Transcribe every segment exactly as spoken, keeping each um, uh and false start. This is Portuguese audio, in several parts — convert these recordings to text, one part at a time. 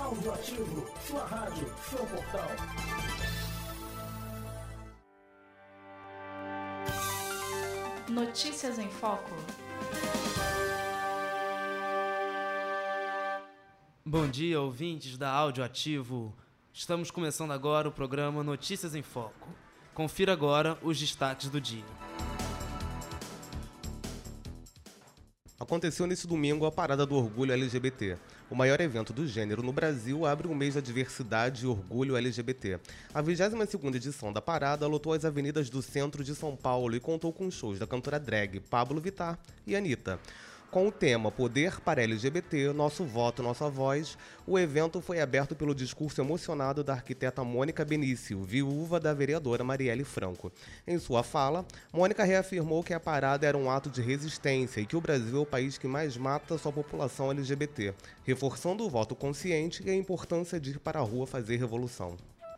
Audioativo, sua rádio, seu portal. Notícias em Foco. Bom dia, ouvintes da Audioativo. Estamos começando agora o programa Notícias em Foco. Confira agora os destaques do dia. Aconteceu nesse domingo a Parada do Orgulho L G B T. O maior evento do gênero no Brasil abre o mês da diversidade e orgulho L G B T. A vigésima segunda edição da parada lotou as avenidas do centro de São Paulo e contou com shows da cantora drag Pablo Vittar e Anitta. Com o tema Poder para L G B T, Nosso Voto, Nossa Voz, o evento foi aberto pelo discurso emocionado da arquiteta Mônica Benício, viúva da vereadora Marielle Franco. Em sua fala, Mônica reafirmou que a parada era um ato de resistência e que o Brasil é o país que mais mata sua população L G B T, reforçando o voto consciente e a importância de ir para a rua fazer revolução.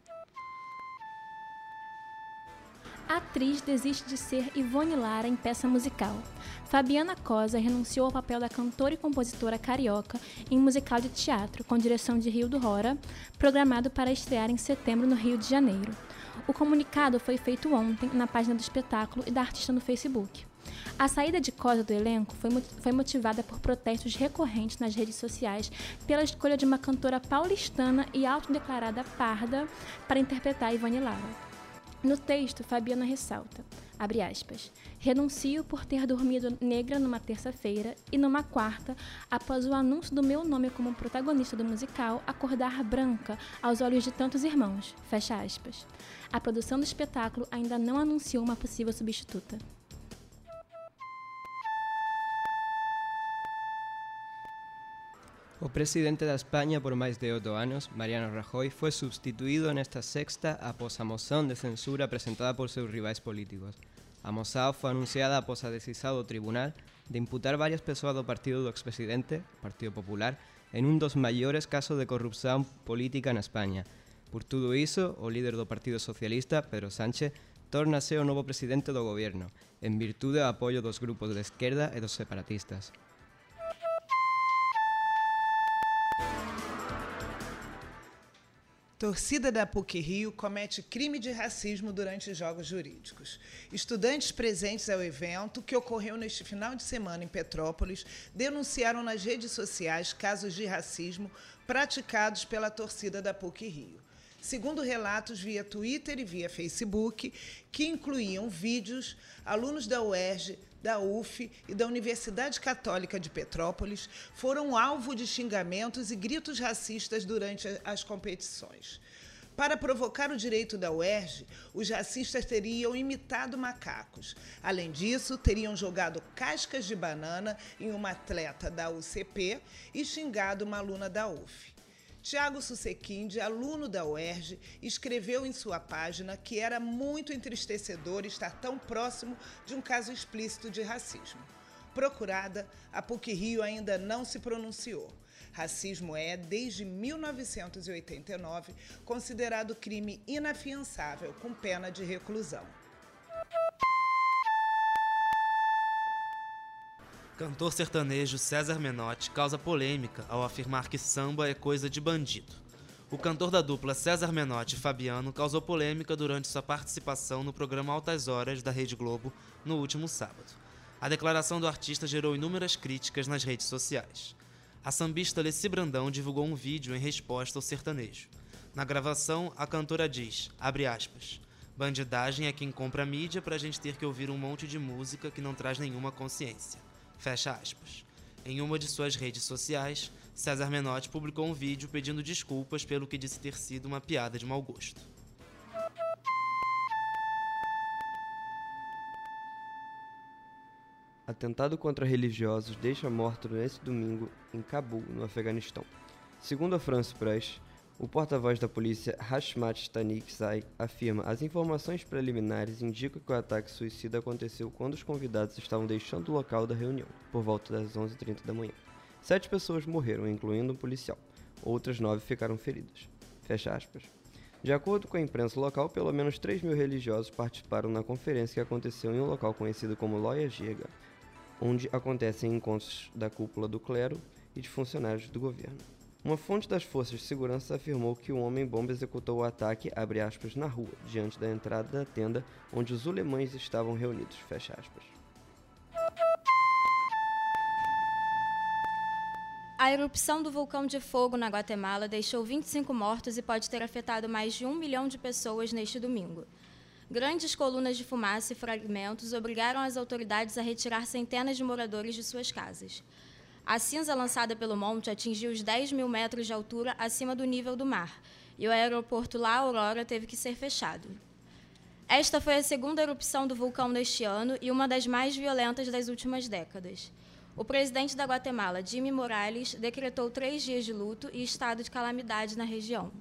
A atriz desiste de ser Ivone Lara em peça musical. Fabiana Cosa renunciou ao papel da cantora e compositora carioca em um musical de teatro, com direção de Rildo Rora, programado para estrear em setembro no Rio de Janeiro. O comunicado foi feito ontem na página do espetáculo e da artista no Facebook. A saída de Cosa do elenco foi motivada por protestos recorrentes nas redes sociais pela escolha de uma cantora paulistana e autodeclarada parda para interpretar Ivone Lara. No texto, Fabiana ressalta, abre aspas, renuncio por ter dormido negra numa terça-feira e numa quarta, após o anúncio do meu nome como protagonista do musical, acordar branca aos olhos de tantos irmãos, fecha aspas. A produção do espetáculo ainda não anunciou uma possível substituta. O presidente de España por máis de oito anos, Mariano Rajoy, foi substituído nesta sexta após a moción de censura presentada por seus rivais políticos. A moción foi anunciada após a decisão do tribunal de imputar varias persoas do partido do expresidente, Partido Popular, en un dos maiores casos de corrupción política na España. Por tudo iso, o líder do Partido Socialista, Pedro Sánchez, tórnase o novo presidente do goberno, en virtude do apoio dos grupos de esquerda e dos separatistas. Torcida da PUC-Rio comete crime de racismo durante jogos jurídicos. Estudantes presentes ao evento, que ocorreu neste final de semana em Petrópolis, denunciaram nas redes sociais casos de racismo praticados pela torcida da PUC-Rio. Segundo relatos via Twitter e via Facebook, que incluíam vídeos, alunos da U E R J, da U F e da Universidade Católica de Petrópolis foram alvo de xingamentos e gritos racistas durante as competições. Para provocar o direito da U E R J, os racistas teriam imitado macacos. Além disso, teriam jogado cascas de banana em uma atleta da U C P e xingado uma aluna da U F. Tiago Susequinde, aluno da U E R J, escreveu em sua página que era muito entristecedor estar tão próximo de um caso explícito de racismo. Procurada, a PUC-Rio ainda não se pronunciou. Racismo é, desde mil novecentos e oitenta e nove, considerado crime inafiançável, com pena de reclusão. Cantor sertanejo César Menotti causa polêmica ao afirmar que samba é coisa de bandido. O cantor da dupla César Menotti e Fabiano causou polêmica durante sua participação no programa Altas Horas da Rede Globo no último sábado. A declaração do artista gerou inúmeras críticas nas redes sociais. A sambista Leci Brandão divulgou um vídeo em resposta ao sertanejo. Na gravação, a cantora diz, abre aspas, bandidagem é quem compra mídia pra gente ter que ouvir um monte de música que não traz nenhuma consciência. Fecha aspas. Em uma de suas redes sociais, César Menotti publicou um vídeo pedindo desculpas pelo que disse ter sido uma piada de mau gosto. Atentado contra religiosos deixa morto neste domingo em Cabul, no Afeganistão. Segundo a France Press, o porta-voz da polícia Hashmat Taniqzai afirma as informações preliminares indicam que o ataque suicida aconteceu quando os convidados estavam deixando o local da reunião, por volta das onze e trinta da manhã. Sete pessoas morreram, incluindo um policial. Outras nove ficaram feridas. Fecha aspas. De acordo com a imprensa local, pelo menos três mil religiosos participaram na conferência que aconteceu em um local conhecido como Loja Giga, onde acontecem encontros da cúpula do clero e de funcionários do governo. Uma fonte das forças de segurança afirmou que o homem-bomba executou o ataque, abre aspas, na rua, diante da entrada da tenda onde os ulemães estavam reunidos, fecha aspas. A erupção do vulcão de fogo na Guatemala deixou vinte e cinco mortos e pode ter afetado mais de um milhão de pessoas neste domingo. Grandes colunas de fumaça e fragmentos obrigaram as autoridades a retirar centenas de moradores de suas casas. A cinza lançada pelo monte atingiu os dez mil metros de altura acima do nível do mar, e o aeroporto La Aurora teve que ser fechado. Esta foi a segunda erupção do vulcão neste ano e uma das mais violentas das últimas décadas. O presidente da Guatemala, Jimmy Morales, decretou três dias de luto e estado de calamidade na região.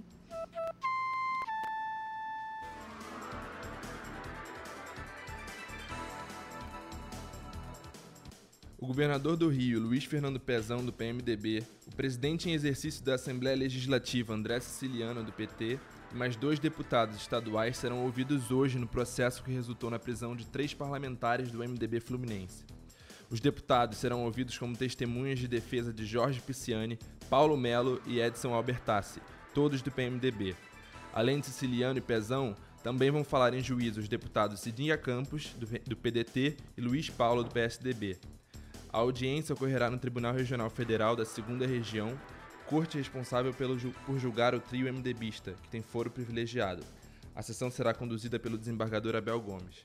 O governador do Rio, Luiz Fernando Pezão, do P M D B, o presidente em exercício da Assembleia Legislativa, André Siciliano, do P T, e mais dois deputados estaduais serão ouvidos hoje no processo que resultou na prisão de três parlamentares do M D B fluminense. Os deputados serão ouvidos como testemunhas de defesa de Jorge Pisciani, Paulo Melo e Edson Albertassi, todos do P M D B. Além de Siciliano e Pezão, também vão falar em juízo os deputados Cidinha Campos, do P D T, e Luiz Paulo, do P S D B. A audiência ocorrerá no Tribunal Regional Federal da segunda Região, corte responsável pelo, por julgar o trio MDBista, que tem foro privilegiado. A sessão será conduzida pelo desembargador Abel Gomes.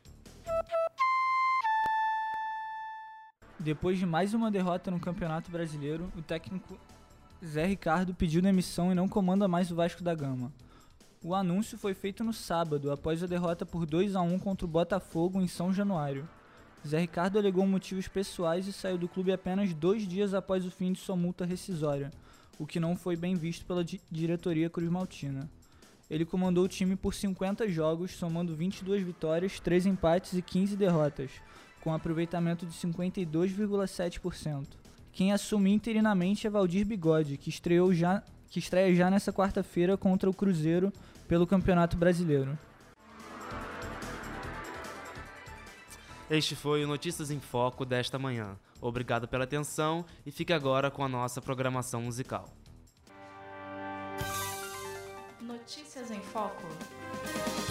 Depois de mais uma derrota no Campeonato Brasileiro, o técnico Zé Ricardo pediu demissão e não comanda mais o Vasco da Gama. O anúncio foi feito no sábado, após a derrota por dois a um contra o Botafogo em São Januário. Zé Ricardo alegou motivos pessoais e saiu do clube apenas dois dias após o fim de sua multa rescisória, o que não foi bem visto pela di- diretoria cruzmaltina. Ele comandou o time por cinquenta jogos, somando vinte e duas vitórias, três empates e quinze derrotas, com aproveitamento de cinquenta e dois vírgula sete por cento. Quem assume interinamente é Valdir Bigode, que, estreou já, que estreia já nesta quarta-feira contra o Cruzeiro pelo Campeonato Brasileiro. Este foi o Notícias em Foco desta manhã. Obrigado pela atenção e fique agora com a nossa programação musical. Notícias em Foco.